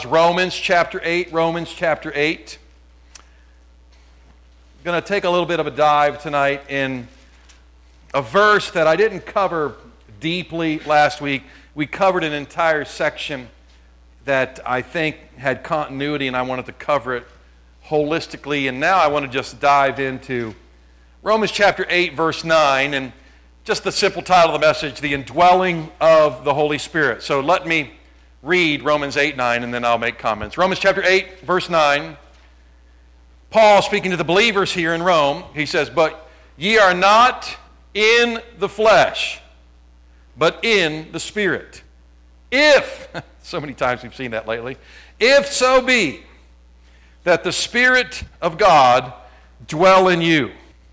Romans chapter 8. I'm going to take a little bit of a dive tonight in a verse that I didn't cover deeply last week. We covered an entire section that I think had continuity, and I wanted to cover it holistically. And now I want to just dive into Romans chapter 8, verse 9, and just the simple title of the message, The Indwelling of the Holy Spirit. So let me read Romans 8, 9, and then I'll make comments. Romans chapter 8, verse 9. Paul, speaking to the believers here in Rome, he says, "But ye are not in the flesh, but in the Spirit. If," so many times we've seen that lately, "if so be that the Spirit of God dwell in you.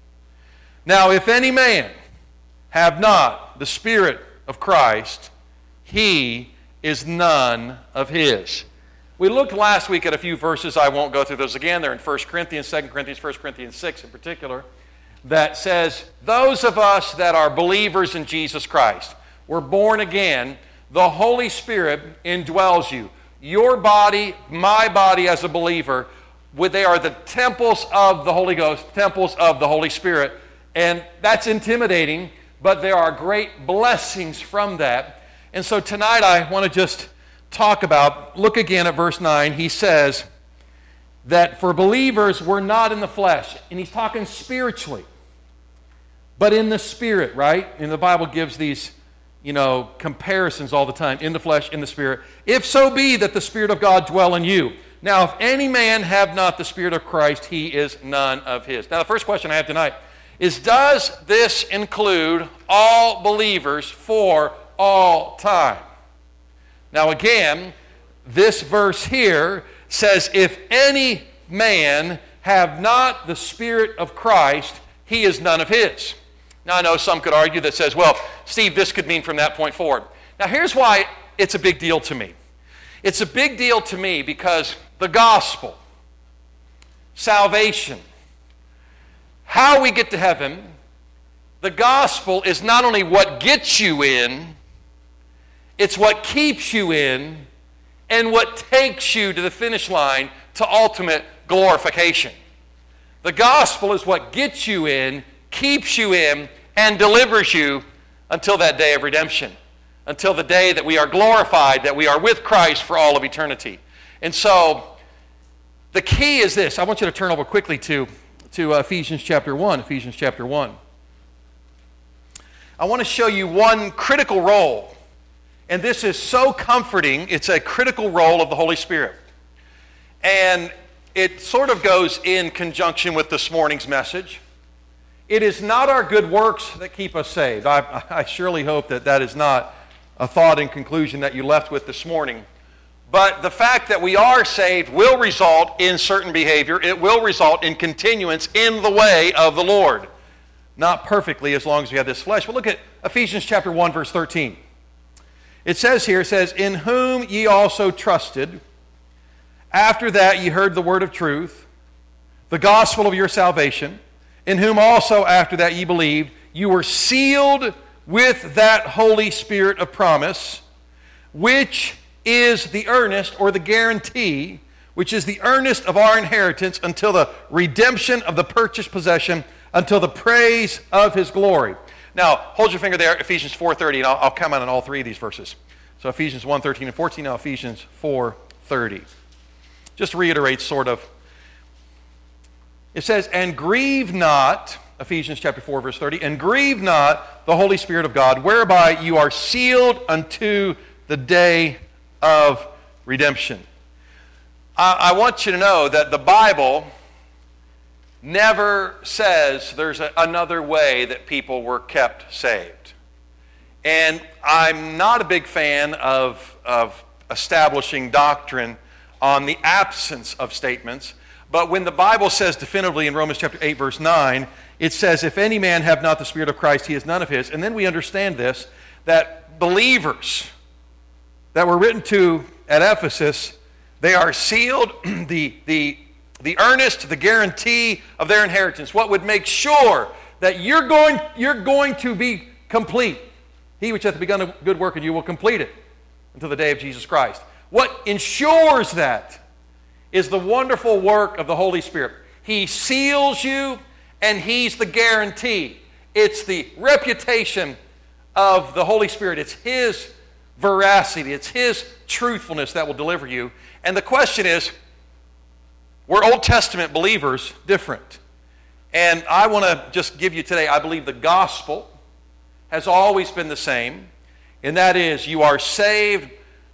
Now if any man have not the Spirit of Christ, he is none of his." We looked last week at a few verses. I won't go through those again. They're in 1 Corinthians, 2 Corinthians, 1 Corinthians 6 in particular, that says, those of us that are believers in Jesus Christ, we're born again, the Holy Spirit indwells you. Your body, my body as a believer, they are the temples of the Holy Ghost, temples of the Holy Spirit. And that's intimidating, but there are great blessings from that. And so tonight I want to just look again at verse 9. He says that for believers, we're not in the flesh. And he's talking spiritually, but in the Spirit, right? And the Bible gives these, comparisons all the time. In the flesh, in the Spirit. If so be that the Spirit of God dwell in you. Now, if any man have not the Spirit of Christ, he is none of his. Now, the first question I have tonight is, does this include all believers for all time? Now again, this verse here says, if any man have not the Spirit of Christ, he is none of his. Now I know some could argue that says, well, Steve, this could mean from that point forward. Now here's why it's a big deal to me. It's a big deal to me because the gospel, salvation, how we get to heaven, the gospel is not only what gets you in, it's what keeps you in and what takes you to the finish line to ultimate glorification. The gospel is what gets you in, keeps you in, and delivers you until that day of redemption, until the day that we are glorified, that we are with Christ for all of eternity. And so the key is this. I want you to turn over quickly to Ephesians chapter 1. Ephesians chapter 1. I want to show you one critical role. And this is so comforting. It's a critical role of the Holy Spirit. And it sort of goes in conjunction with this morning's message. It is not our good works that keep us saved. I surely hope that is not a thought and conclusion that you left with this morning. But the fact that we are saved will result in certain behavior. It will result in continuance in the way of the Lord. Not perfectly as long as we have this flesh. But look at Ephesians chapter 1, verse 13. It says, in whom ye also trusted, after that ye heard the word of truth, the gospel of your salvation, in whom also after that ye believed, you were sealed with that Holy Spirit of promise, which is the earnest or the guarantee, which is the earnest of our inheritance until the redemption of the purchased possession, until the praise of his glory. Now, hold your finger there, Ephesians 4:30, and I'll comment on all three of these verses. So Ephesians 1:13 and 14, now Ephesians 4:30. Just reiterates sort of. It says, and grieve not, Ephesians chapter 4, verse 30, and grieve not the Holy Spirit of God, whereby you are sealed unto the day of redemption. I want you to know that the Bible never says there's another way that people were kept saved. And I'm not a big fan of establishing doctrine on the absence of statements. But when the Bible says definitively in Romans chapter 8, verse 9, it says, if any man have not the Spirit of Christ, he is none of his. And then we understand this, that believers that were written to at Ephesus, they are sealed, the earnest, the guarantee of their inheritance. What would make sure that you're going to be complete. He which hath begun a good work in you will complete it until the day of Jesus Christ. What ensures that is the wonderful work of the Holy Spirit. He seals you, and He's the guarantee. It's the reputation of the Holy Spirit. It's His veracity. It's His truthfulness that will deliver you. And the question is, were Old Testament believers different? And I want to just give you today, I believe the gospel has always been the same, and that is you are saved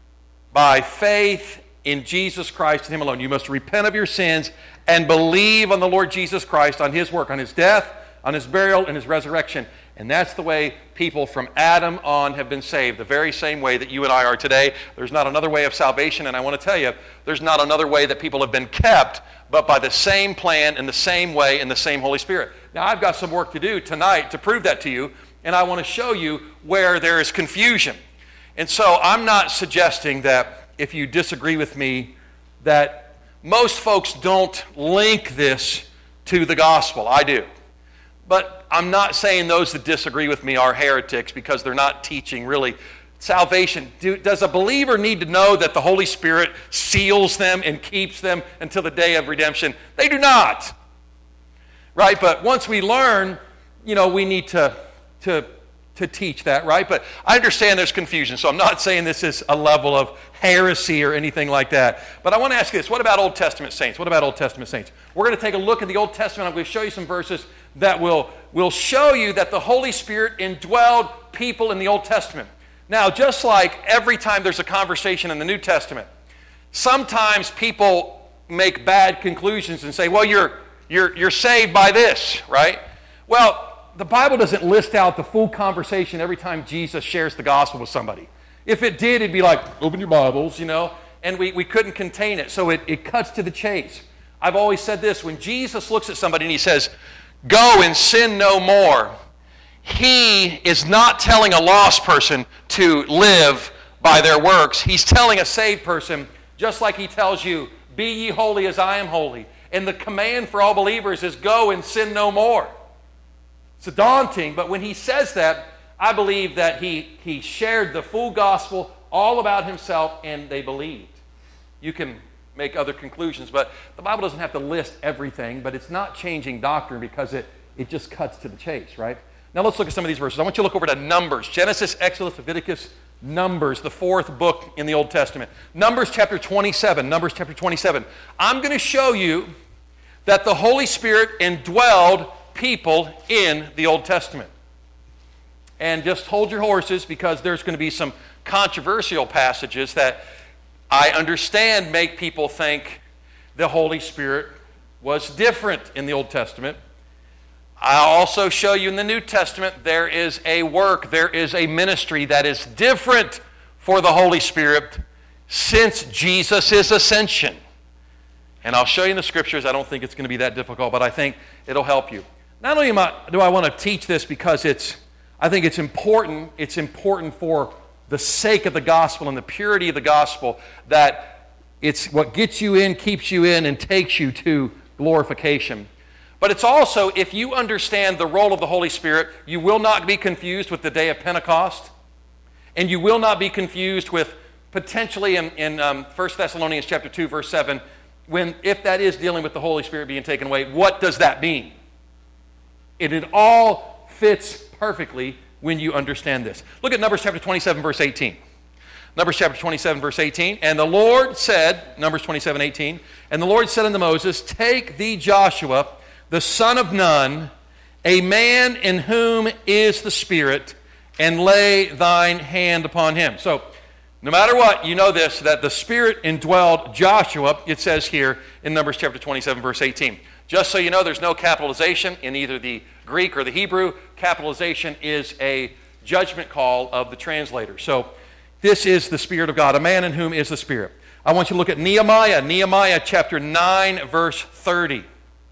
by faith in Jesus Christ and Him alone. You must repent of your sins and believe on the Lord Jesus Christ, on His work, on His death, on His burial, and His resurrection. And that's the way people from Adam on have been saved, the very same way that you and I are today. There's not another way of salvation, and I want to tell you, there's not another way that people have been kept, but by the same plan, in the same way, in the same Holy Spirit. Now, I've got some work to do tonight to prove that to you, and I want to show you where there is confusion. And so I'm not suggesting that if you disagree with me, that most folks don't link this to the gospel. I do. But I'm not saying those that disagree with me are heretics because they're not teaching really salvation. Does a believer need to know that the Holy Spirit seals them and keeps them until the day of redemption? They do not. Right? But once we learn, we need to teach that, right? But I understand there's confusion, so I'm not saying this is a level of heresy or anything like that. But I want to ask you this. What about Old Testament saints? What about Old Testament saints? We're going to take a look at the Old Testament. I'm going to show you some verses that will show you that the Holy Spirit indwelled people in the Old Testament. Now, just like every time there's a conversation in the New Testament, sometimes people make bad conclusions and say, well, you're saved by this, right? Well, the Bible doesn't list out the full conversation every time Jesus shares the gospel with somebody. If it did, it'd be like, open your Bibles, and we couldn't contain it. So it cuts to the chase. I've always said this, when Jesus looks at somebody and He says, go and sin no more, He is not telling a lost person to live by their works. He's telling a saved person, just like He tells you, be ye holy as I am holy. And the command for all believers is go and sin no more. It's daunting, but when He says that, I believe that he shared the full gospel all about Himself, and they believed. You can make other conclusions, but the Bible doesn't have to list everything, but it's not changing doctrine because it just cuts to the chase, right? Now let's look at some of these verses. I want you to look over to Numbers. Genesis, Exodus, Leviticus, Numbers, the fourth book in the Old Testament. Numbers chapter 27. Numbers chapter 27. I'm going to show you that the Holy Spirit indwelled people in the Old Testament. And just hold your horses because there's going to be some controversial passages that I understand make people think the Holy Spirit was different in the Old Testament. I'll also show you in the New Testament there is a work, there is a ministry that is different for the Holy Spirit since Jesus' ascension. And I'll show you in the Scriptures. I don't think it's going to be that difficult, but I think it'll help you. Not only do I want to teach this because I think it's important for the sake of the gospel and the purity of the gospel, that it's what gets you in, keeps you in, and takes you to glorification. But it's also, if you understand the role of the Holy Spirit, you will not be confused with the day of Pentecost, and you will not be confused with potentially in 1 Thessalonians chapter 2, verse 7, if that is dealing with the Holy Spirit being taken away, what does that mean? It all fits perfectly when you understand this. Look at Numbers chapter 27, verse 18. Numbers chapter 27, verse 18. And the Lord said, Numbers 27, 18, and the Lord said unto Moses, take thee Joshua, the son of Nun, a man in whom is the Spirit, and lay thine hand upon him. So, no matter what, you know this, that the Spirit indwelled Joshua, it says here in Numbers chapter 27, verse 18. Just so you know, there's no capitalization in either the Greek or the Hebrew. Capitalization is a judgment call of the translator. So this is the Spirit of God, a man in whom is the Spirit. I want you to look at Nehemiah. Nehemiah chapter 9, verse 30.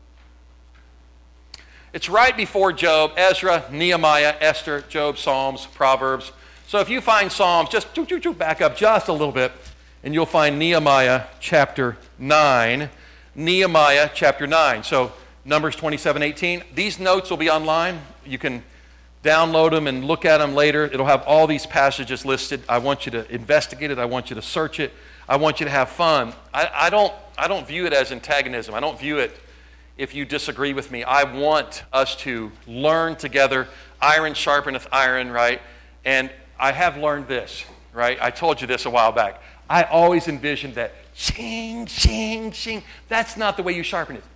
It's right before Job, Ezra, Nehemiah, Esther, Job, Psalms, Proverbs. So if you find Psalms, just back up just a little bit, and you'll find Nehemiah chapter 9. Nehemiah chapter 9. So Numbers 27, 18. These notes will be online. You can download them and look at them later. It'll have all these passages listed. I want you to investigate it. I want you to search it. I want you to have fun. I don't view it as antagonism. I don't view it if you disagree with me. I want us to learn together. Iron sharpeneth iron, right? And I have learned this, right? I told you this a while back. I always envisioned that ching, ching, ching. That's not the way you sharpen it.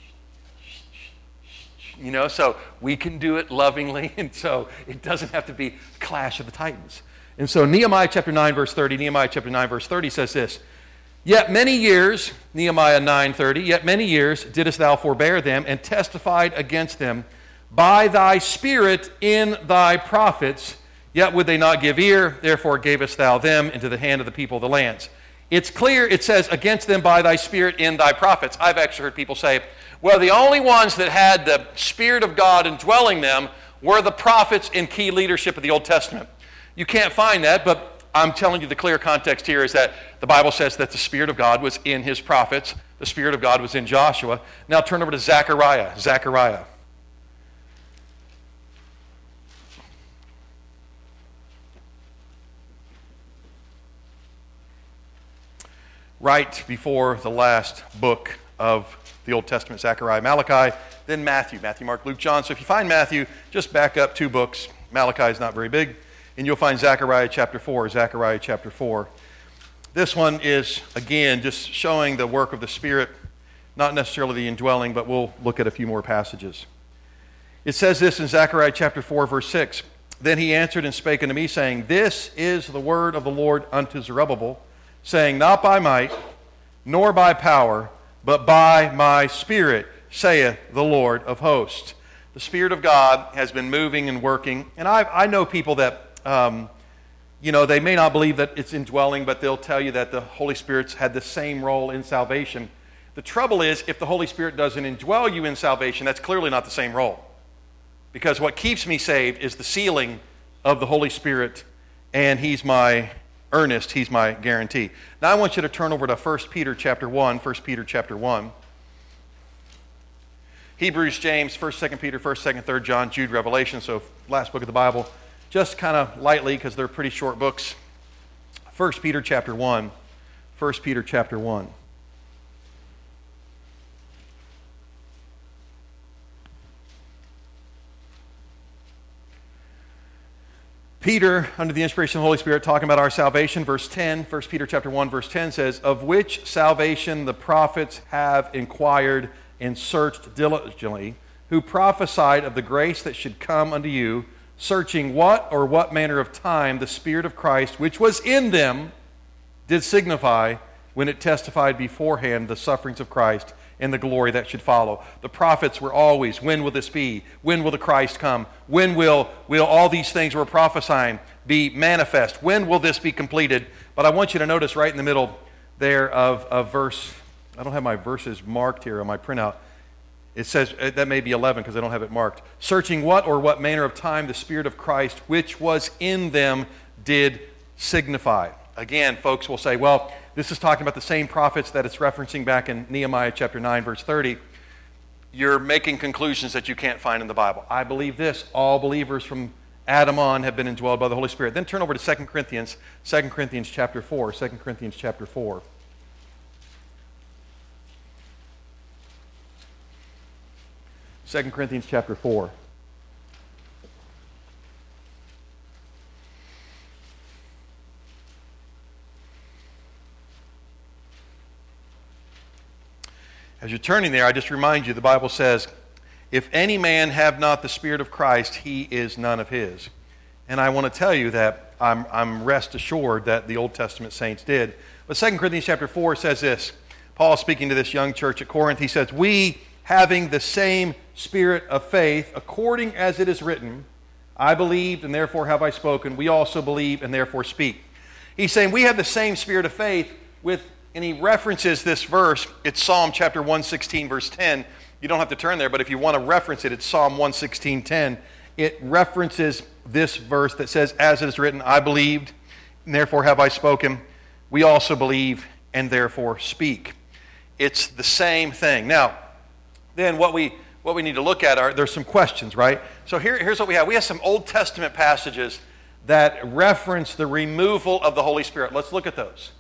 You know, so we can do it lovingly, and so it doesn't have to be Clash of the Titans. And so Nehemiah chapter 9, verse 30 says this, Yet many years, Nehemiah 9:30, yet many years didst thou forbear them, and testified against them by thy Spirit in thy prophets, yet would they not give ear, therefore gavest thou them into the hand of the people of the lands. It's clear, it says, against them by thy Spirit in thy prophets. I've actually heard people say, well, the only ones that had the Spirit of God indwelling them were the prophets in key leadership of the Old Testament. You can't find that, but I'm telling you the clear context here is that the Bible says that the Spirit of God was in his prophets. The Spirit of God was in Joshua. Now turn over to Zechariah. Zechariah. Right before the last book of the Old Testament, Zechariah, Malachi, then Matthew. Matthew, Mark, Luke, John. So if you find Matthew, just back up 2 books. Malachi is not very big. And you'll find Zechariah chapter 4. Zechariah chapter 4. This one is, again, just showing the work of the Spirit, not necessarily the indwelling, but we'll look at a few more passages. It says this in Zechariah chapter 4, verse 6. Then he answered and spake unto me, saying, This is the word of the Lord unto Zerubbabel, saying, Not by might, nor by power, but by my Spirit, saith the Lord of hosts. The Spirit of God has been moving and working. And I know people that, they may not believe that it's indwelling, but they'll tell you that the Holy Spirit's had the same role in salvation. The trouble is, if the Holy Spirit doesn't indwell you in salvation, that's clearly not the same role. Because what keeps me saved is the sealing of the Holy Spirit, and he's my earnest, he's my guarantee. Now I want you to turn over to 1 Peter chapter 1, 1 Peter chapter 1. Hebrews, James, 1st, 2nd Peter, 1st, 2nd, 3rd John, Jude, Revelation, so last book of the Bible. Just kind of lightly, because they're pretty short books. 1 Peter chapter 1. 1 Peter chapter 1. Peter, under the inspiration of the Holy Spirit, talking about our salvation, verse 10, 1 Peter chapter 1, verse 10 says, Of which salvation the prophets have inquired and searched diligently, who prophesied of the grace that should come unto you, searching what manner of time the Spirit of Christ, which was in them, did signify when it testified beforehand the sufferings of Christ and the glory that should follow. The prophets were always, when will this be? When will the Christ come? When will all these things we're prophesying be manifest? When will this be completed? But I want you to notice right in the middle there of verse, I don't have my verses marked here on my printout. It says, that may be 11 because I don't have it marked. Searching what manner of time the Spirit of Christ, which was in them, did signify. Again, folks will say, well, this is talking about the same prophets that it's referencing back in Nehemiah chapter 9, verse 30. You're making conclusions that you can't find in the Bible. I believe this. All believers from Adam on have been indwelled by the Holy Spirit. Then turn over to 2 Corinthians chapter 4. 2 Corinthians chapter 4. Second Corinthians chapter 4. As you're turning there, I just remind you, the Bible says, if any man have not the Spirit of Christ, he is none of his. And I want to tell you that I'm rest assured that the Old Testament saints did. But 2 Corinthians chapter 4 says this. Paul speaking to this young church at Corinth, he says, we, having the same spirit of faith, according as it is written, I believed and therefore have I spoken. We also believe and therefore speak. He's saying we have the same spirit of faith and he references this verse. It's Psalm chapter 116, verse 10. You don't have to turn there, but if you want to reference it, it's Psalm 116, 10. It references this verse that says, as it is written, I believed and therefore have I spoken. We also believe and therefore speak. It's the same thing. Now, then what we need to look at there's some questions, right? So here's what we have. We have some Old Testament passages that reference the removal of the Holy Spirit. Let's look at those.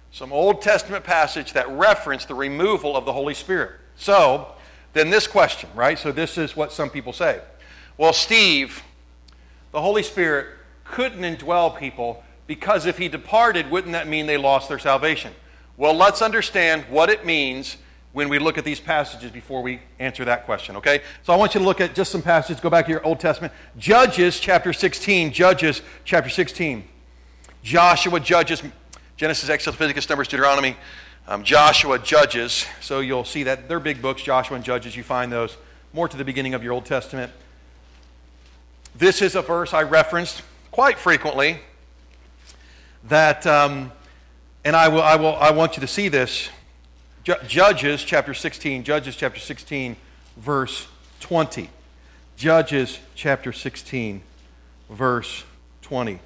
Some Old Testament passage that reference the removal of the Holy Spirit. So, then this question, right? So this is what some people say. Well, Steve, the Holy Spirit couldn't indwell people because if he departed, wouldn't that mean they lost their salvation? Well, let's understand what it means when we look at these passages before we answer that question, okay? So I want you to look at just some passages. Go back to your Old Testament. Judges chapter 16. Judges chapter 16. Joshua, Judges, Genesis, Exodus, Leviticus, Numbers, Deuteronomy, Joshua, Judges. So you'll see that they're big books, Joshua and Judges. You find those more to the beginning of your Old Testament. This is a verse I referenced quite frequently that, and I want you to see this. Judges chapter 16, verse 20. Judges chapter 16, verse 20.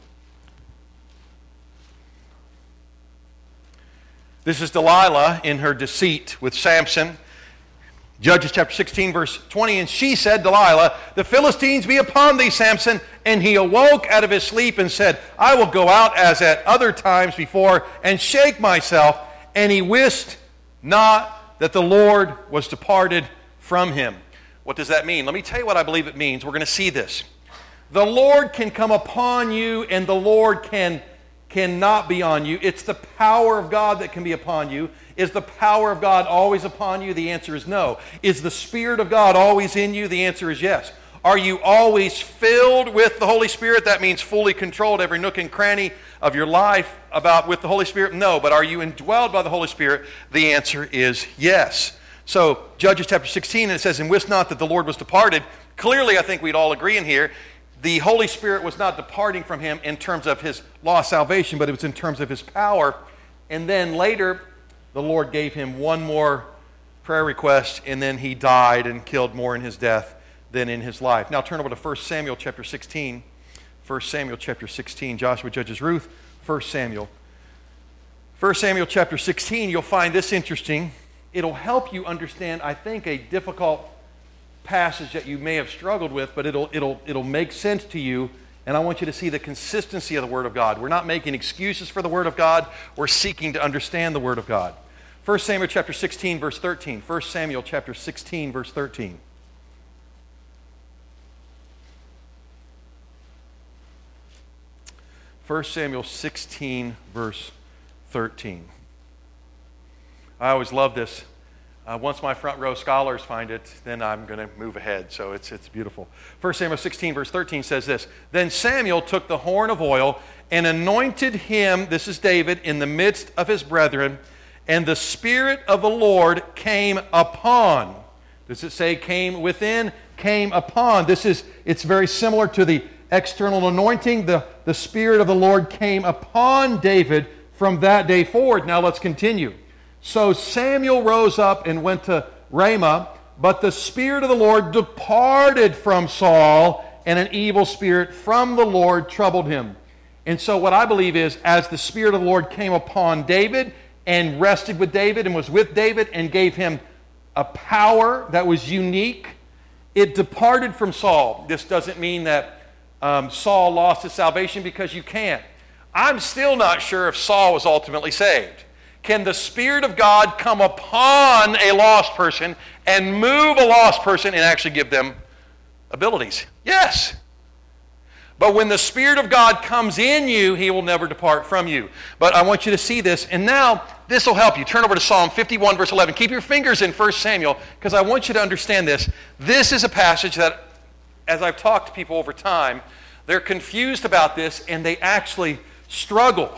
This is Delilah in her deceit with Samson. Judges chapter 16, verse 20. And she said, Delilah, the Philistines be upon thee, Samson. And he awoke out of his sleep and said, I will go out as at other times before and shake myself. And he wist not that the Lord was departed from him. What does that mean? Let me tell you what I believe it means. We're going to see this. The Lord can come upon you and the Lord cannot be on you. It's the power of God that can be upon you. Is the power of God always upon you? The answer is no. Is the Spirit of God always in you? The answer is yes. Are you always filled with the Holy Spirit? That means fully controlled every nook and cranny of your life with the Holy Spirit? No. But are you indwelled by the Holy Spirit? The answer is yes. So Judges chapter 16, and it says, and wist not that the Lord was departed. Clearly, I think we'd all agree in here, the Holy Spirit was not departing from him in terms of his lost salvation, but it was in terms of his power. And then later, the Lord gave him one more prayer request, and then he died and killed more in his death than in his life. Now turn over to 1 Samuel chapter 16. 1 Samuel chapter 16, Joshua, Judges, Ruth, 1 Samuel. 1 Samuel chapter 16, you'll find this interesting. It'll help you understand, I think, a difficult passage that you may have struggled with, but it'll make sense to you, and I want you to see the consistency of the Word of God. We're not making excuses for the Word of God. We're seeking to understand the Word of God. 1 Samuel chapter 16, verse 13. 1 Samuel chapter 16, verse 13. First Samuel 16, verse 13. I always love this. Once my front row scholars find it, then I'm going to move ahead. So it's beautiful. 1 Samuel 16, verse 13 says this. Then Samuel took the horn of oil and anointed him, this is David, in the midst of his brethren, and the Spirit of the Lord came upon. Does it say came within? Came upon. It's very similar to the external anointing. The Spirit of the Lord came upon David from that day forward. Now let's continue. So Samuel rose up and went to Ramah, but the Spirit of the Lord departed from Saul, and an evil spirit from the Lord troubled him. And so what I believe is, as the Spirit of the Lord came upon David and rested with David and was with David and gave him a power that was unique, it departed from Saul. This doesn't mean that Saul lost his salvation, because you can't. I'm still not sure if Saul was ultimately saved. Can the Spirit of God come upon a lost person and move a lost person and actually give them abilities? Yes. But when the Spirit of God comes in you, He will never depart from you. But I want you to see this, and now this will help you. Turn over to Psalm 51, verse 11. Keep your fingers in 1 Samuel, because I want you to understand this. This is a passage that, as I've talked to people over time, they're confused about this, and they actually struggle.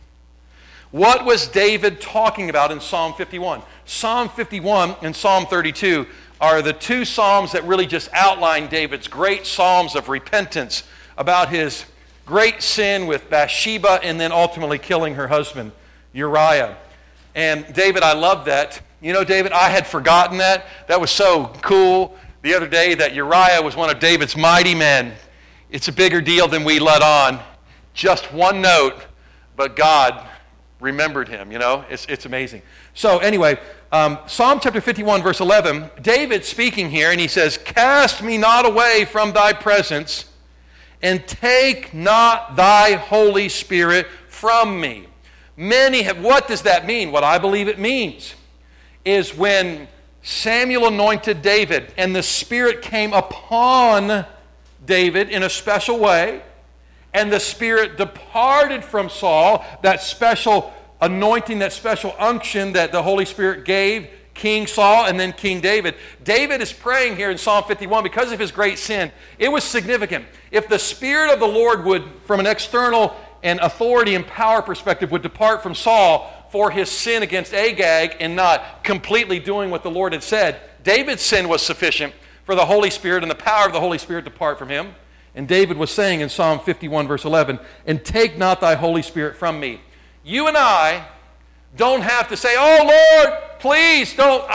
What was David talking about in Psalm 51? Psalm 51 and Psalm 32 are the two psalms that really just outline David's great psalms of repentance about his great sin with Bathsheba and then ultimately killing her husband, Uriah. And David, I love that. You know, David, I had forgotten that. That was so cool the other day that Uriah was one of David's mighty men. It's a bigger deal than we let on. Just one note, but God remembered him, you know. It's amazing. So anyway, Psalm chapter 51, verse 11, David speaking here, and he says, "Cast me not away from thy presence, and take not thy Holy Spirit from me." What does that mean? What I believe it means is when Samuel anointed David and the Spirit came upon David in a special way, and the Spirit departed from Saul, that special anointing, that special unction that the Holy Spirit gave King Saul and then King David. David is praying here in Psalm 51 because of his great sin. It was significant. If the Spirit of the Lord would, from an external and authority and power perspective, would depart from Saul for his sin against Agag and not completely doing what the Lord had said, David's sin was sufficient for the Holy Spirit and the power of the Holy Spirit to depart from him. And David was saying in Psalm 51 verse 11, "And take not thy Holy Spirit from me." You and I don't have to say, "Oh Lord, please don't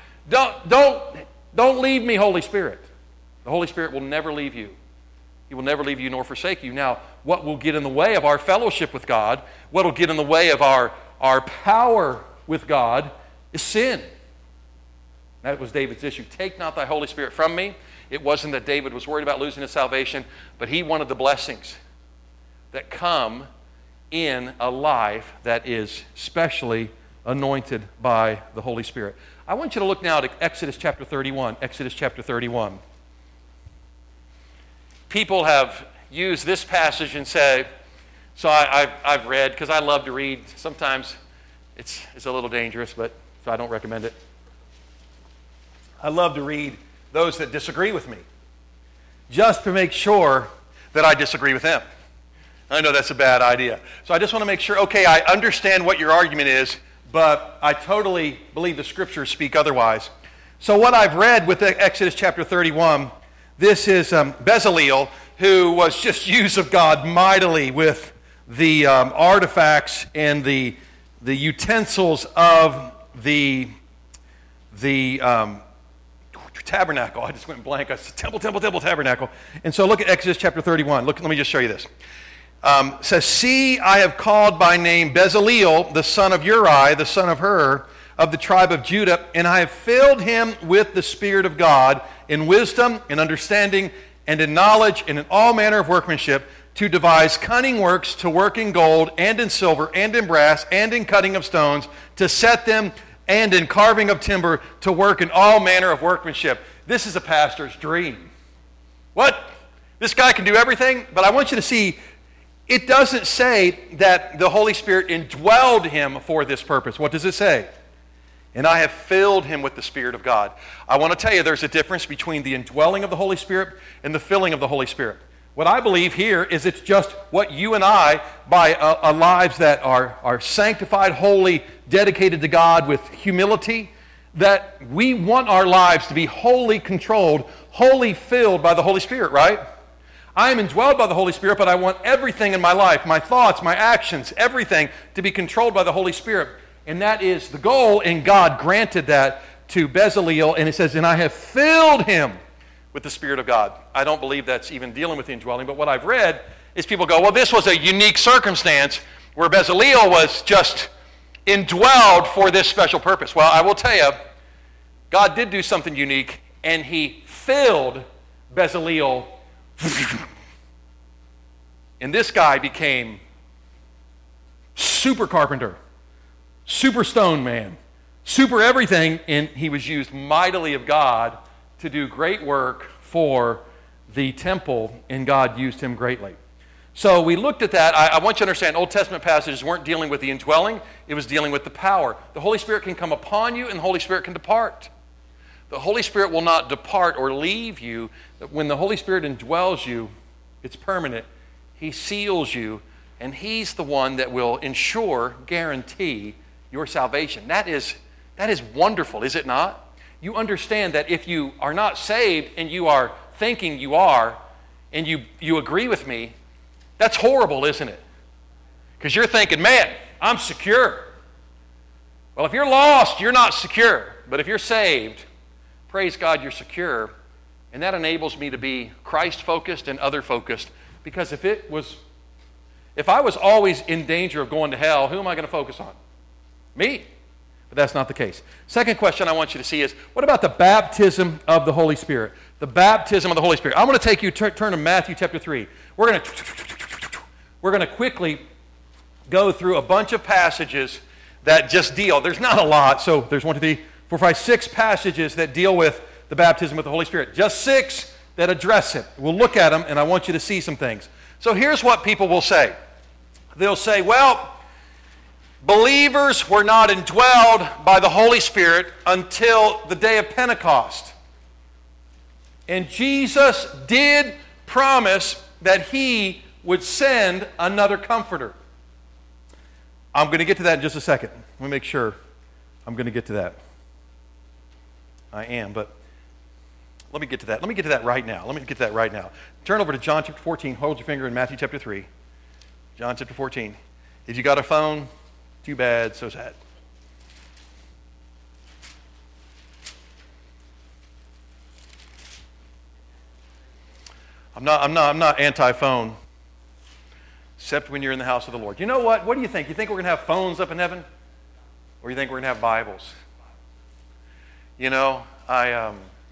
leave me, Holy Spirit." The Holy Spirit will never leave you. He will never leave you nor forsake you. Now, what will get in the way of our fellowship with God, what will get in the way of our power with God is sin. That was David's issue. Take not thy Holy Spirit from me. It wasn't that David was worried about losing his salvation, but he wanted the blessings that come in a life that is specially anointed by the Holy Spirit. I want you to look now at Exodus chapter 31. Exodus chapter 31. People have used this passage and say, so I've read, because I love to read. Sometimes it's a little dangerous, so I don't recommend it. I love to read those that disagree with me, just to make sure that I disagree with them. I know that's a bad idea. So I just want to make sure, okay, I understand what your argument is, but I totally believe the Scriptures speak otherwise. So what I've read with Exodus chapter 31, this is Bezaleel, who was just used of God mightily with the artifacts and the utensils of the tabernacle. I just went blank. I said temple, tabernacle. And so look at Exodus chapter 31. Let me just show you this. It says, "See, I have called by name Bezaleel, the son of Uri, the son of Hur, of the tribe of Judah, and I have filled him with the Spirit of God in wisdom, in understanding, and in knowledge, and in all manner of workmanship, to devise cunning works, to work in gold, and in silver, and in brass, and in cutting of stones, to set them, and in carving of timber, to work in all manner of workmanship." This is a pastor's dream. What? This guy can do everything? But I want you to see, it doesn't say that the Holy Spirit indwelled him for this purpose. What does it say? "And I have filled him with the Spirit of God." I want to tell you there's a difference between the indwelling of the Holy Spirit and the filling of the Holy Spirit. What I believe here is it's just what you and I, by lives that are sanctified, holy, dedicated to God with humility, that we want our lives to be wholly controlled, wholly filled by the Holy Spirit, right? I am indwelled by the Holy Spirit, but I want everything in my life, my thoughts, my actions, everything to be controlled by the Holy Spirit. And that is the goal, and God granted that to Bezaleel, and it says, "And I have filled him with the Spirit of God." I don't believe that's even dealing with the indwelling, but what I've read is people go, well, this was a unique circumstance where Bezaleel was just indwelled for this special purpose. Well, I will tell you, God did do something unique, and he filled Bezaleel, and this guy became super carpenter, super stone man, super everything, and he was used mightily of God to do great work for the temple, and God used him greatly. So we looked at that. I want you to understand, Old Testament passages weren't dealing with the indwelling, it was dealing with the power. The Holy Spirit can come upon you, and the Holy Spirit can depart. The Holy Spirit will not depart or leave you. When the Holy Spirit indwells you, it's permanent. He seals you, and he's the one that will ensure, guarantee your salvation. That is wonderful, is it not? You understand that if you are not saved and you are thinking you are, and you agree with me, that's horrible, isn't it? Because you're thinking, man, I'm secure. Well, if you're lost, you're not secure. But if you're saved, praise God, you're secure. And that enables me to be Christ-focused and other-focused. Because if I was always in danger of going to hell, who am I going to focus on? Me. But that's not the case. Second question I want you to see is, what about the baptism of the Holy Spirit? The baptism of the Holy Spirit. I'm going to take you, turn to Matthew chapter 3. We're going to quickly go through a bunch of passages that just deal. There's not a lot, so there's 1, 2, 3, 4, 5, 6 passages that deal with the baptism with the Holy Spirit. Just 6 that address it. We'll look at them, and I want you to see some things. So here's what people will say. They'll say, well, believers were not indwelled by the Holy Spirit until the day of Pentecost. And Jesus did promise that he would send another comforter. I'm going to get to that in just a second. Let me make sure I'm going to get to that. I am, but let me get to that. Let me get to that right now. Turn over to John chapter 14. Hold your finger in Matthew chapter 3. John chapter 14. If you got a phone, too bad, so sad. I'm not anti-phone, except when you're in the house of the Lord. You know what? What do you think? You think we're going to have phones up in heaven? Or you think we're going to have Bibles? You know, I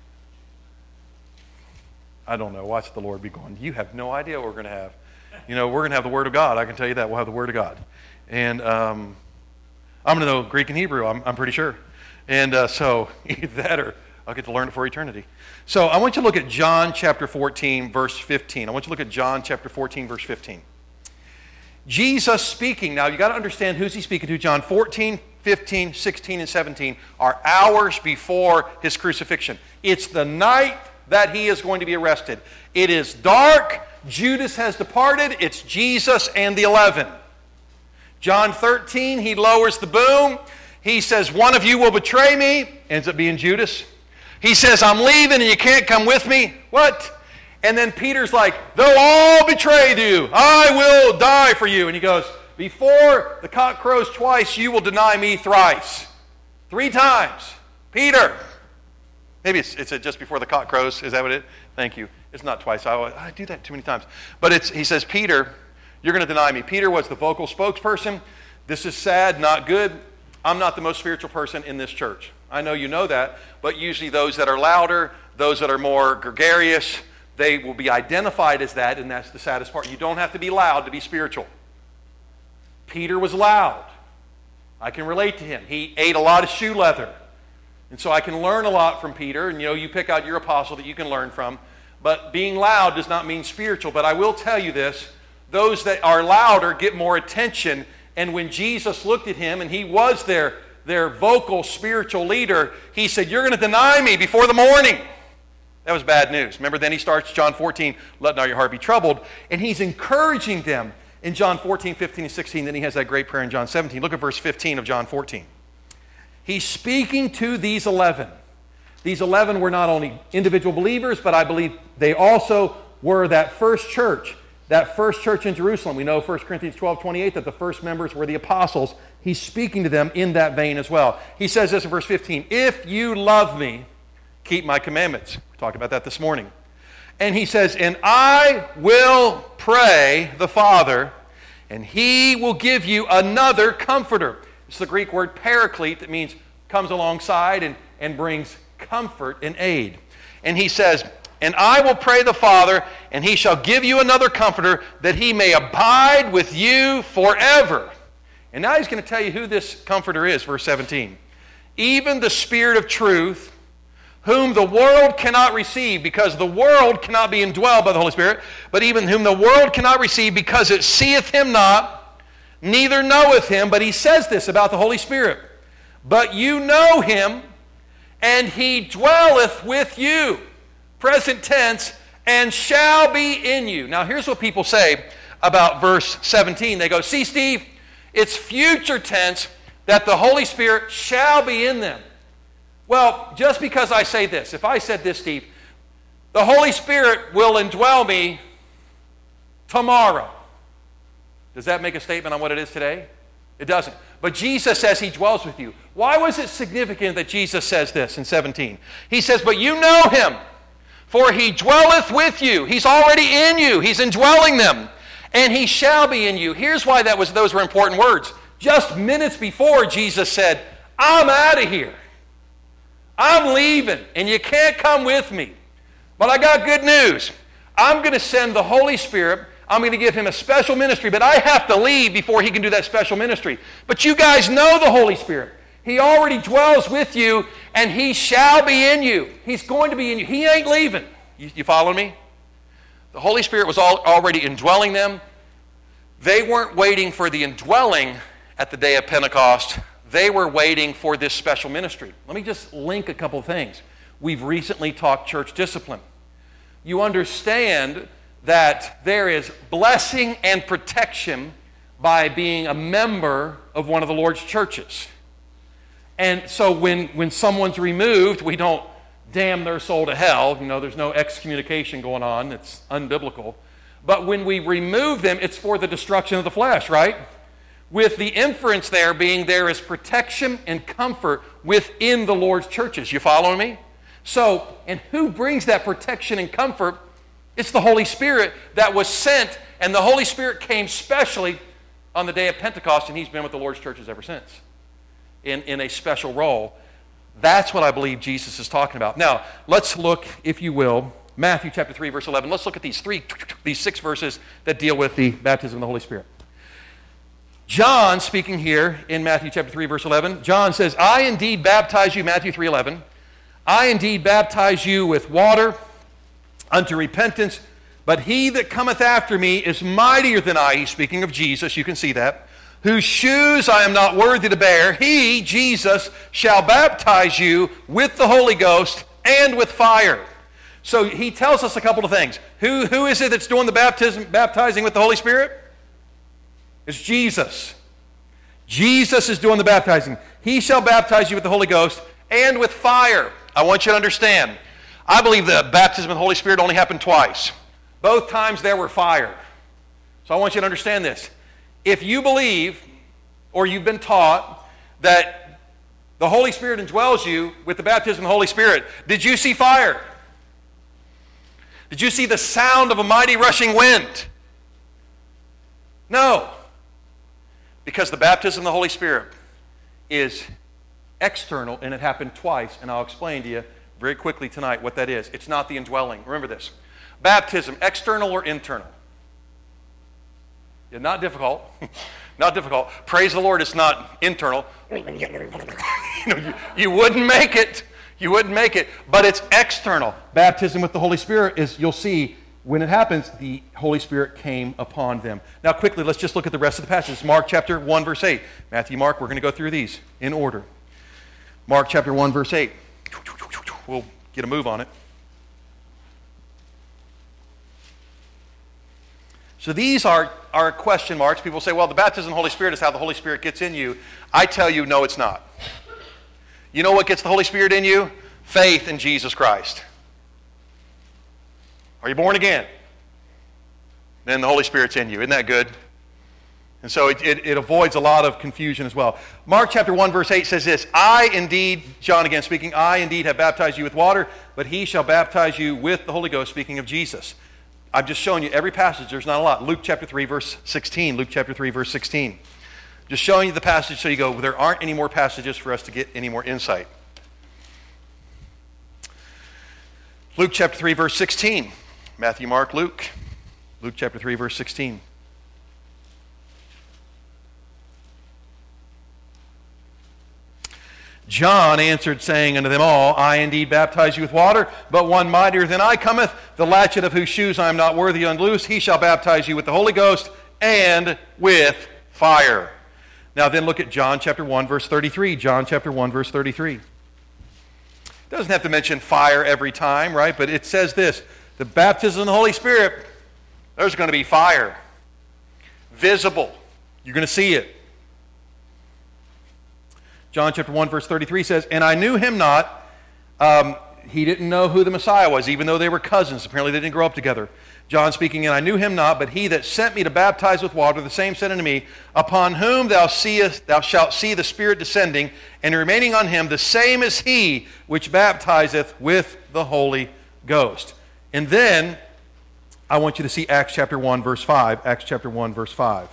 don't know. Watch the Lord be going, you have no idea what we're going to have. You know, we're going to have the Word of God. I can tell you that. We'll have the Word of God. And I'm going to know Greek and Hebrew, I'm pretty sure. And so either that or I'll get to learn it for eternity. So I want you to look at John chapter 14, verse 15. I want you to look at John chapter 14, verse 15. Jesus speaking. Now, you got to understand who's he speaking to. John 14, 15, 16, and 17 are hours before his crucifixion. It's the night that he is going to be arrested. It is dark. Judas has departed. It's Jesus and the 11. John 13, he lowers the boom. He says, one of you will betray me. Ends up being Judas. He says, I'm leaving and you can't come with me. What? And then Peter's like, they'll all betray you. I will die for you. And he goes, before the cock crows twice, you will deny me thrice. 3 times. Peter. Maybe it's just before the cock crows. Is that what it is? Thank you. It's not twice. I do that too many times. But he says, Peter, you're going to deny me. Peter was the vocal spokesperson. This is sad, not good. I'm not the most spiritual person in this church. I know you know that, but usually those that are louder, those that are more gregarious, they will be identified as that, and that's the saddest part. You don't have to be loud to be spiritual. Peter was loud. I can relate to him. He ate a lot of shoe leather. And so I can learn a lot from Peter, and you pick out your apostle that you can learn from. But being loud does not mean spiritual. But I will tell you this, those that are louder get more attention. And when Jesus looked at him, and he was their vocal spiritual leader, he said, you're going to deny me before the morning. That was bad news. Remember, then he starts John 14, let not your heart be troubled. And he's encouraging them in John 14, 15, and 16. Then he has that great prayer in John 17. Look at verse 15 of John 14. He's speaking to these 11. These 11 were not only individual believers, but I believe they also were that first church in Jerusalem. We know 1 Corinthians 12, 28, that the first members were the apostles. He's speaking to them in that vein as well. He says this in verse 15, if you love me, keep my commandments. We talked about that this morning. And he says, and I will pray the Father, and he will give you another comforter. It's the Greek word paraclete that means comes alongside and brings comfort and aid. And he says, and I will pray the Father, and he shall give you another comforter, that he may abide with you forever. And now he's going to tell you who this comforter is, verse 17. Even the Spirit of truth, whom the world cannot receive, because the world cannot be indwelled by the Holy Spirit, but even whom the world cannot receive, because it seeth him not, neither knoweth him. But he says this about the Holy Spirit. But you know him, and he dwelleth with you, present tense, and shall be in you. Now here's what people say about verse 17. They go, see, Steve, it's future tense that the Holy Spirit shall be in them. Well, just because I say this, if I said this, Steve, the Holy Spirit will indwell me tomorrow. Does that make a statement on what it is today? It doesn't. But Jesus says he dwells with you. Why was it significant that Jesus says this in 17? He says, but you know him, for he dwelleth with you. He's already in you. He's indwelling them. And he shall be in you. Here's why those were important words. Just minutes before, Jesus said, I'm out of here. I'm leaving, and you can't come with me. But I got good news. I'm going to send the Holy Spirit. I'm going to give him a special ministry, but I have to leave before he can do that special ministry. But you guys know the Holy Spirit. He already dwells with you, and he shall be in you. He's going to be in you. He ain't leaving. You follow me? The Holy Spirit was already indwelling them. They weren't waiting for the indwelling at the day of Pentecost. They were waiting for this special ministry. Let me just link a couple of things. We've recently talked church discipline. You understand that there is blessing and protection by being a member of one of the Lord's churches. And so when someone's removed, we don't damn their soul to hell. You know, there's no excommunication going on. It's unbiblical. But when we remove them, it's for the destruction of the flesh, right? With the inference there being there is protection and comfort within the Lord's churches. You following me? So, and who brings that protection and comfort? It's the Holy Spirit that was sent, and the Holy Spirit came specially on the day of Pentecost, and he's been with the Lord's churches ever since in a special role. That's what I believe Jesus is talking about. Now, let's look, if you will, Matthew chapter 3, verse 11. Let's look at these 6 verses that deal with the baptism of the Holy Spirit. John, speaking here in Matthew chapter 3, verse 11, John says, I indeed baptize you, Matthew 3:11, I indeed baptize you with water unto repentance, but he that cometh after me is mightier than I. He's speaking of Jesus, you can see that. Whose shoes I am not worthy to bear. He, Jesus, shall baptize you with the Holy Ghost and with fire. So he tells us a couple of things. Who is it that's doing the baptizing with the Holy Spirit? It's Jesus. Jesus is doing the baptizing. He shall baptize you with the Holy Ghost and with fire. I want you to understand, I believe the baptism of the Holy Spirit only happened twice. Both times there were fire. So I want you to understand this. If you believe, or you've been taught, that the Holy Spirit indwells you with the baptism of the Holy Spirit, did you see fire? Did you see the sound of a mighty rushing wind? No. Because the baptism of the Holy Spirit is external, and it happened twice, and I'll explain to you very quickly tonight what that is. It's not the indwelling. Remember this. Baptism, external or internal? Yeah, not difficult. Not difficult. Praise the Lord, it's not internal. You wouldn't make it. You wouldn't make it. But it's external. Baptism with the Holy Spirit is, you'll see, when it happens, the Holy Spirit came upon them. Now, quickly, let's just look at the rest of the passage. Mark chapter 1, verse 8. Matthew, Mark, we're going to go through these in order. Mark chapter 1, verse 8. We'll get a move on it. So these are question marks. People say, well, the baptism of the Holy Spirit is how the Holy Spirit gets in you. I tell you, no, it's not. You know what gets the Holy Spirit in you? Faith in Jesus Christ. Are you born again? Then the Holy Spirit's in you. Isn't that good? And so it avoids a lot of confusion as well. Mark chapter 1, verse 8 says this, I indeed, John again speaking, I indeed have baptized you with water, but he shall baptize you with the Holy Ghost, speaking of Jesus. I'm just showing you every passage. There's not a lot. Luke chapter 3, verse 16. Luke chapter 3, verse 16. Just showing you the passage so you go, well, there aren't any more passages for us to get any more insight. Luke chapter 3, verse 16. Matthew, Mark, Luke. Luke chapter 3, verse 16. John answered, saying unto them all, I indeed baptize you with water, but one mightier than I cometh, the latchet of whose shoes I am not worthy to unloose. He shall baptize you with the Holy Ghost and with fire. Now then look at John chapter 1, verse 33. John chapter 1, verse 33. It doesn't have to mention fire every time, right? But it says this, the baptism of the Holy Spirit, there's going to be fire. Visible. You're going to see it. John chapter 1, verse 33 says, and I knew him not. He didn't know who the Messiah was, even though they were cousins. Apparently they didn't grow up together. John speaking, and I knew him not, but he that sent me to baptize with water, the same said unto me, upon whom thou shalt see the Spirit descending, and remaining on him, the same is he which baptizeth with the Holy Ghost. And then I want you to see Acts chapter 1, verse 5. Acts chapter 1, verse 5.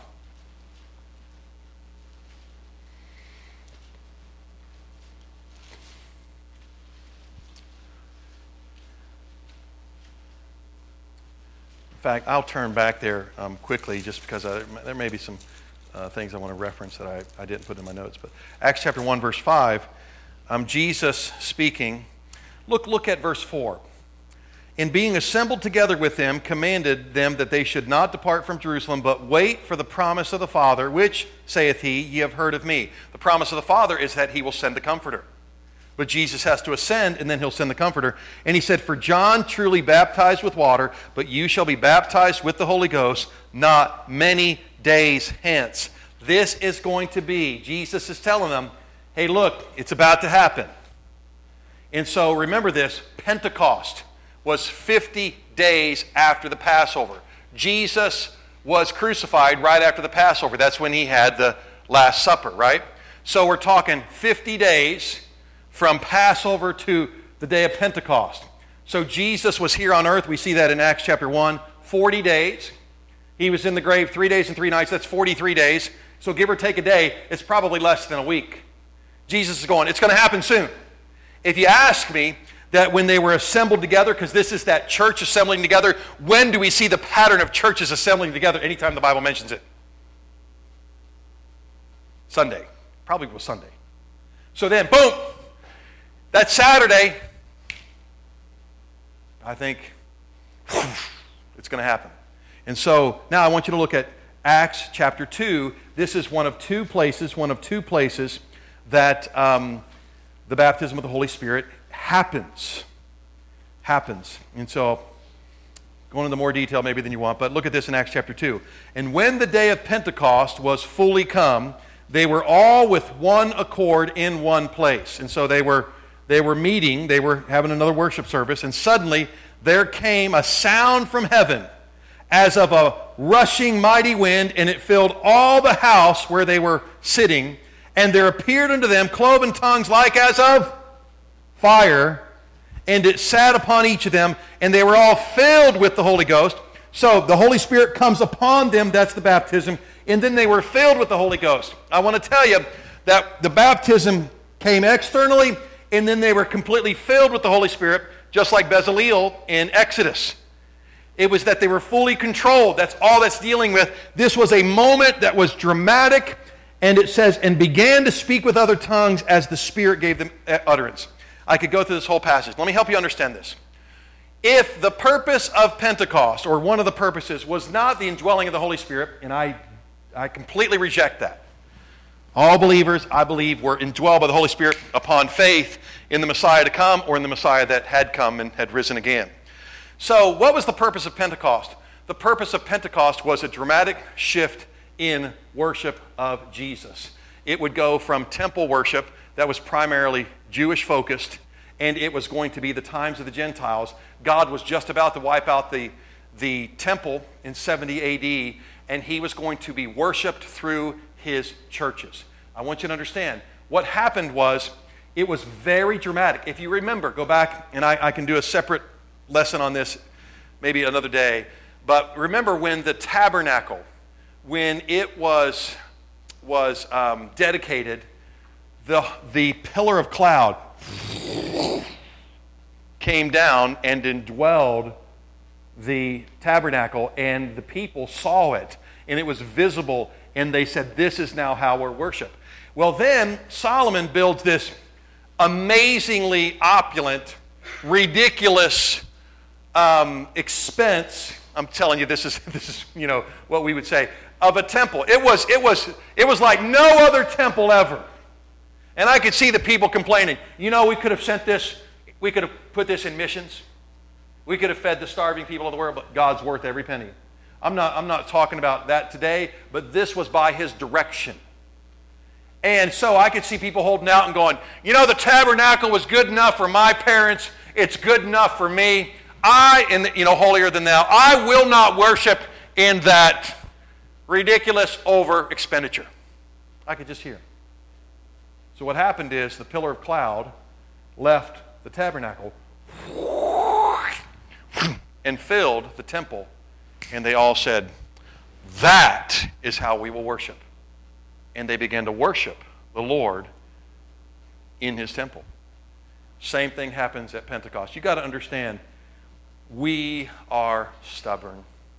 In fact, I'll turn back there quickly just because there may be some things I want to reference that I didn't put in my notes. But Acts chapter 1, verse 5, Jesus speaking. Look at verse 4. In being assembled together with them, commanded them that they should not depart from Jerusalem, but wait for the promise of the Father, which, saith he, ye have heard of me. The promise of the Father is that he will send the Comforter. But Jesus has to ascend, and then he'll send the Comforter. And he said, for John truly baptized with water, but you shall be baptized with the Holy Ghost not many days hence. This is going to be, Jesus is telling them, hey, look, it's about to happen. And so remember this, Pentecost was 50 days after the Passover. Jesus was crucified right after the Passover. That's when he had the Last Supper, right? So we're talking 50 days from Passover to the day of Pentecost. So Jesus was here on earth. We see that in Acts chapter 1. 40 days. He was in the grave 3 days and 3 nights. That's 43 days. So give or take a day, it's probably less than a week. Jesus is going, it's going to happen soon. If you ask me, that when they were assembled together, because this is that church assembling together, when do we see the pattern of churches assembling together anytime the Bible mentions it? Sunday. Probably was Sunday. So then, boom, that Saturday, I think it's going to happen. And so now I want you to look at Acts chapter 2. This is one of two places that the baptism of the Holy Spirit happens. And so, going into more detail maybe than you want, but look at this in Acts chapter 2. And when the day of Pentecost was fully come, they were all with one accord in one place. And so they were meeting, they were having another worship service, and suddenly there came a sound from heaven as of a rushing mighty wind, and it filled all the house where they were sitting. And there appeared unto them cloven tongues like as of fire, and it sat upon each of them, and they were all filled with the Holy Ghost. So the Holy Spirit comes upon them, that's the baptism, and then they were filled with the Holy Ghost. I want to tell you that the baptism came externally, and then they were completely filled with the Holy Spirit, just like Bezaleel in Exodus. It was that they were fully controlled. That's all that's dealing with. This was a moment that was dramatic, and it says, and began to speak with other tongues as the Spirit gave them utterance. I could go through this whole passage. Let me help you understand this. If the purpose of Pentecost, or one of the purposes, was not the indwelling of the Holy Spirit, and I completely reject that. All believers, I believe, were indwelled by the Holy Spirit upon faith in the Messiah to come, or in the Messiah that had come and had risen again. So what was the purpose of Pentecost? The purpose of Pentecost was a dramatic shift in worship of Jesus. It would go from temple worship that was primarily Jewish focused, and it was going to be the times of the Gentiles. God was just about to wipe out the temple in 70 AD, and he was going to be worshiped through his churches. I want you to understand, what happened was, it was very dramatic. If you remember, go back, and I can do a separate lesson on this maybe another day, but remember when the tabernacle, when it was dedicated, the pillar of cloud came down and indwelled the tabernacle, and the people saw it, and it was visible, and they said, this is now how we're worship. Well, then Solomon builds this amazingly opulent, ridiculous expense. I'm telling you, this is what we would say of a temple. It was like no other temple ever. And I could see the people complaining. We could have sent this. We could have put this in missions. We could have fed the starving people of the world. But God's worth every penny. I'm not talking about that today. But this was by His direction. And so I could see people holding out and going, the tabernacle was good enough for my parents. It's good enough for me. Holier than thou. I will not worship in that ridiculous over expenditure. I could just hear. So what happened is the pillar of cloud left the tabernacle and filled the temple, and they all said, that is how we will worship. And they began to worship the Lord in His temple. Same thing happens at Pentecost. You got to understand, we are stubborn.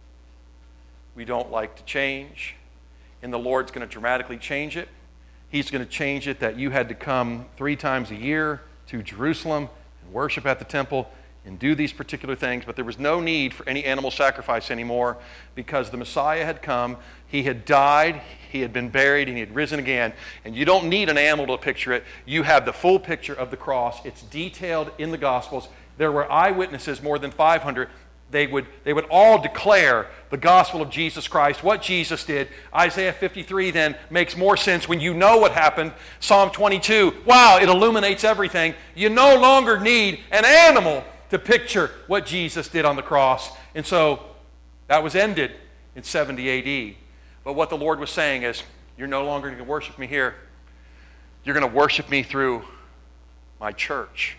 we don't like to change, and the Lord's going to dramatically change it. He's going to change it that you had to come 3 times a year to Jerusalem and worship at the temple and do these particular things, but there was no need for any animal sacrifice anymore because the Messiah had come, he had died, he had been buried, and he had risen again. And you don't need an animal to picture it. You have the full picture of the cross. It's detailed in the Gospels. There were eyewitnesses, more than 500. They would all declare the gospel of Jesus Christ, what Jesus did. Isaiah 53 then makes more sense when you know what happened. Psalm 22, wow, it illuminates everything. You no longer need an animal to picture what Jesus did on the cross. And so that was ended in 70 A.D. But what the Lord was saying is, you're no longer going to worship me here. You're going to worship me through my church.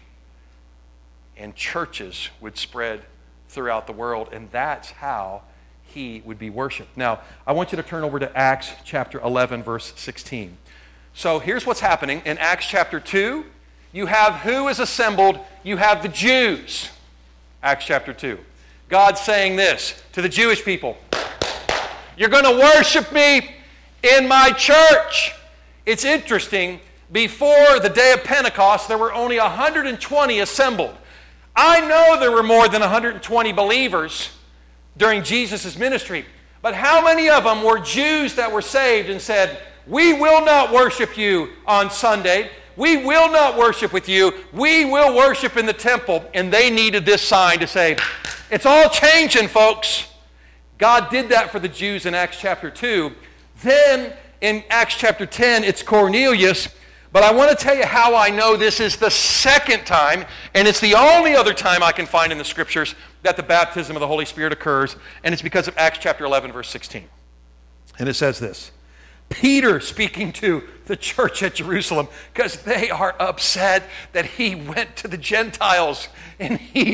And churches would spread throughout the world, and that's how he would be worshiped. Now, I want you to turn over to Acts chapter 11, verse 16. So here's what's happening. In Acts chapter 2, you have who is assembled? You have the Jews. Acts chapter 2. God's saying this to the Jewish people. You're going to worship me in my church. It's interesting. Before the day of Pentecost, there were only 120 assembled. I know there were more than 120 believers during Jesus' ministry, but how many of them were Jews that were saved and said, we will not worship you on Sunday. We will not worship with you. We will worship in the temple. And they needed this sign to say, it's all changing, folks. God did that for the Jews in Acts chapter 2. Then in Acts chapter 10, it's Cornelius. But I want to tell you how I know this is the second time, and it's the only other time I can find in the Scriptures that the baptism of the Holy Spirit occurs, and it's because of Acts chapter 11, verse 16. And it says this, Peter speaking to the church at Jerusalem, because they are upset that he went to the Gentiles, and he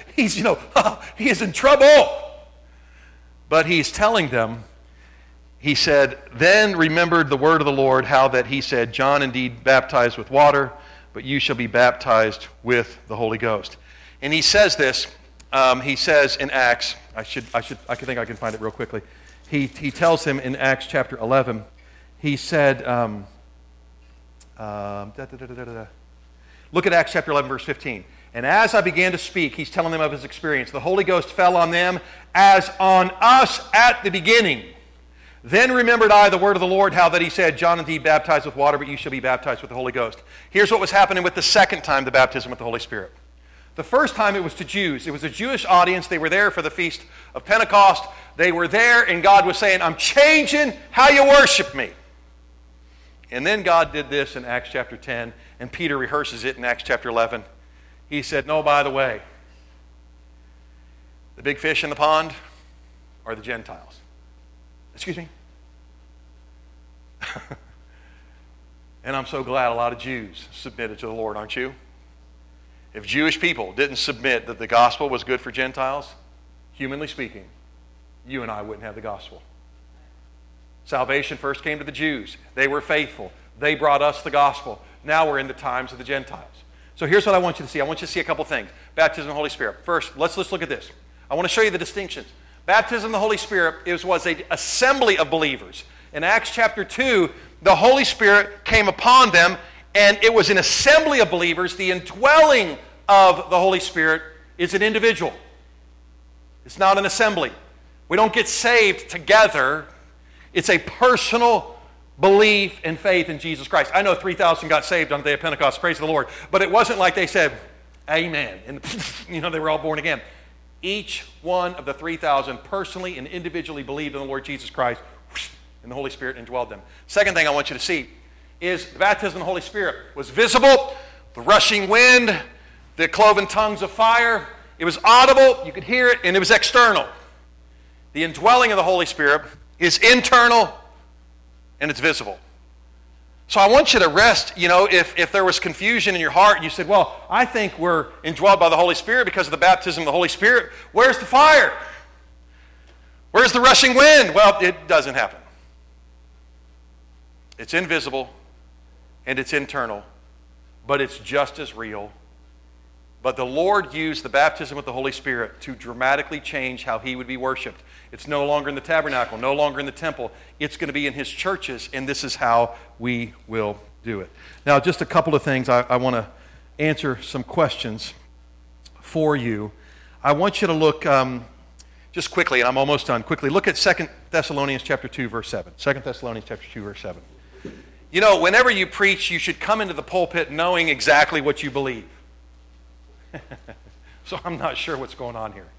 is in trouble. But he's telling them, he said, then remembered the word of the Lord, how that he said, John indeed baptized with water, but you shall be baptized with the Holy Ghost. And he says this, he says in Acts, I think I can find it real quickly. He tells him in Acts chapter 11, he said, look at Acts chapter 11, verse 15. And as I began to speak, he's telling them of his experience. The Holy Ghost fell on them as on us at the beginning. Then remembered I the word of the Lord, how that he said, John indeed baptized with water, but you shall be baptized with the Holy Ghost. Here's what was happening with the second time, the baptism with the Holy Spirit. The first time it was to Jews. It was a Jewish audience. They were there for the Feast of Pentecost. They were there, and God was saying, I'm changing how you worship me. And then God did this in Acts chapter 10, and Peter rehearses it in Acts chapter 11. He said, no, by the way, the big fish in the pond are the Gentiles. Excuse me? And I'm so glad a lot of Jews submitted to the Lord, aren't you? If Jewish people didn't submit that the gospel was good for Gentiles, humanly speaking, you and I wouldn't have the gospel. Salvation first came to the Jews. They were faithful. They brought us the gospel. Now we're in the times of the Gentiles. So here's what I want you to see. I want you to see a couple things. Baptism of the Holy Spirit. First, let's look at this. I want to show you the distinctions. Baptism of the Holy Spirit was an assembly of believers. In Acts chapter 2, the Holy Spirit came upon them, and it was an assembly of believers. The indwelling of the Holy Spirit is an individual. It's not an assembly. We don't get saved together. It's a personal belief and faith in Jesus Christ. I know 3,000 got saved on the day of Pentecost, praise the Lord, but it wasn't like they said, amen, and they were all born again. Each one of the 3,000 personally and individually believed in the Lord Jesus Christ, and the Holy Spirit indwelled them. Second thing I want you to see is the baptism of the Holy Spirit was visible, the rushing wind, the cloven tongues of fire. It was audible, you could hear it, and it was external. The indwelling of the Holy Spirit is internal, and it's visible. So I want you to rest, if there was confusion in your heart and you said, well, I think we're indwelled by the Holy Spirit because of the baptism of the Holy Spirit. Where's the fire? Where's the rushing wind? Well, it doesn't happen. It's invisible and it's internal, but it's just as real. But the Lord used the baptism with the Holy Spirit to dramatically change how he would be worshiped. It's no longer in the tabernacle, no longer in the temple. It's going to be in his churches, and this is how we will do it. Now, just a couple of things. I want to answer some questions for you. I want you to look, just quickly, and I'm almost done, quickly, look at 2 Thessalonians chapter 2, verse 7. 2 Thessalonians chapter 2, verse 7. You know, whenever you preach, you should come into the pulpit knowing exactly what you believe. So I'm not sure what's going on here.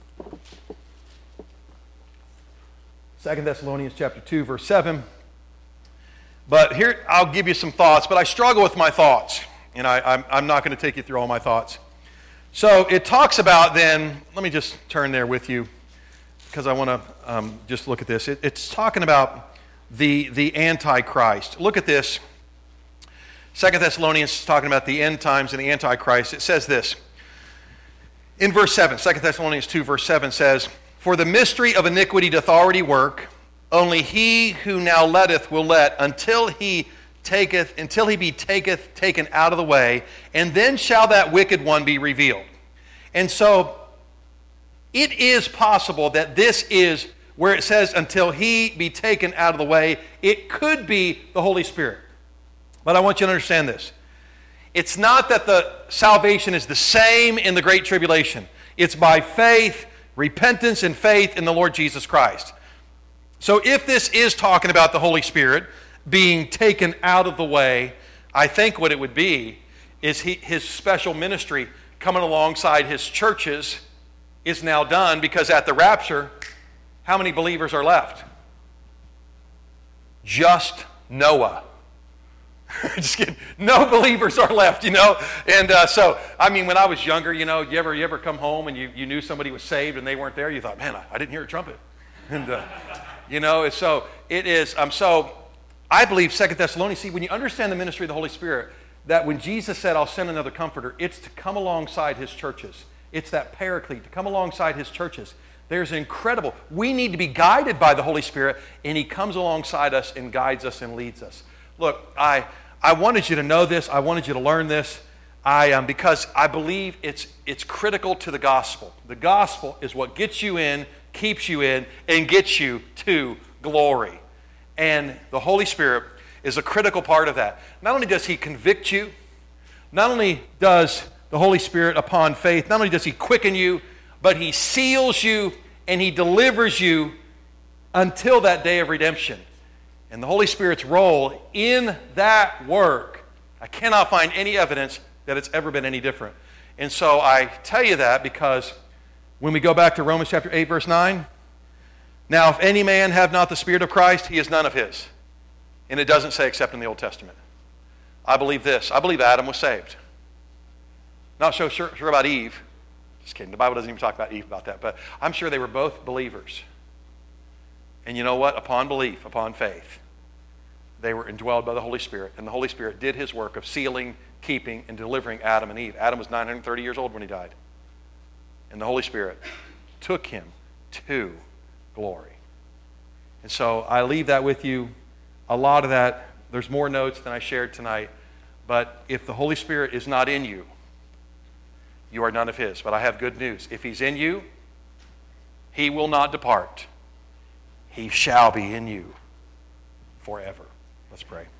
2 Thessalonians chapter 2, verse 7. But here, I'll give you some thoughts, but I struggle with my thoughts, and I'm not going to take you through all my thoughts. So it talks about then, let me just turn there with you, because I want to just look at this. It's talking about the Antichrist. Look at this. 2 Thessalonians is talking about the end times and the Antichrist. It says this. In verse 7, 2 Thessalonians 2, verse 7 says, "For the mystery of iniquity doth already work, only he who now letteth will let until he be taken out of the way, and then shall that wicked one be revealed." And so, it is possible that this is where it says, until he be taken out of the way, it could be the Holy Spirit. But I want you to understand this. It's not that the salvation is the same in the Great Tribulation. It's by faith, repentance, and faith in the Lord Jesus Christ. So if this is talking about the Holy Spirit being taken out of the way, I think what it would be is his special ministry coming alongside his churches is now done, because at the rapture, how many believers are left? Just Noah. Just kidding. No believers are left, you know. And so, I mean, when I was younger, you know, you ever come home and you knew somebody was saved and they weren't there? You thought, man, I didn't hear a trumpet. And, you know, so it is. So I believe 2 Thessalonians, see, when you understand the ministry of the Holy Spirit, that when Jesus said, I'll send another comforter, it's to come alongside his churches. It's that paraclete, to come alongside his churches. There's incredible. We need to be guided by the Holy Spirit, and he comes alongside us and guides us and leads us. Look, I wanted you to know this. I wanted you to learn this. Because I believe it's critical to the gospel. The gospel is what gets you in, keeps you in, and gets you to glory. And the Holy Spirit is a critical part of that. Not only does he convict you, not only does the Holy Spirit upon faith, not only does he quicken you, but he seals you and he delivers you until that day of redemption. And the Holy Spirit's role in that work, I cannot find any evidence that it's ever been any different. And so I tell you that because when we go back to Romans chapter 8, verse 9, now if any man have not the Spirit of Christ, he is none of his. And it doesn't say except in the Old Testament. I believe this. I believe Adam was saved. Not so sure about Eve. Just kidding. The Bible doesn't even talk about Eve about that. But I'm sure they were both believers. And you know what? Upon belief, upon faith, they were indwelled by the Holy Spirit. And the Holy Spirit did his work of sealing, keeping, and delivering Adam and Eve. Adam was 930 years old when he died. And the Holy Spirit took him to glory. And so I leave that with you. A lot of that, there's more notes than I shared tonight. But if the Holy Spirit is not in you, you are none of his. But I have good news. If he's in you, he will not depart. He shall be in you forever. Let's pray.